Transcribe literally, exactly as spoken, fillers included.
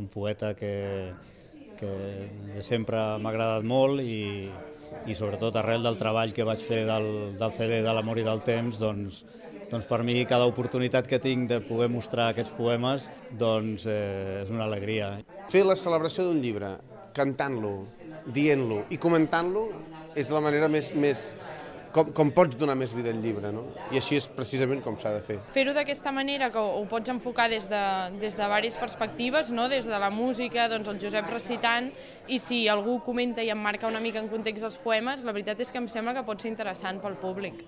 un poeta que, que de sempre m'ha agradat molt i, i sobretot arrel del treball que vaig fer del, del C D de l'amor i del temps, doncs, doncs per mi cada oportunitat que tinc de poder mostrar aquests poemes doncs, eh, és una alegria. Fer la celebració d'un llibre, cantant-lo, dient-lo i comentant-lo és la manera més, més com, com pots donar més vida al llibre, no? I així és precisament com s'ha de fer. Fer-ho d'aquesta manera, que ho pots enfocar des de, des de diverses perspectives, no? Des de la música, doncs el Josep recitant, i si algú comenta i emmarca una mica en context els poemes, la veritat és que em sembla que pot ser interessant pel públic.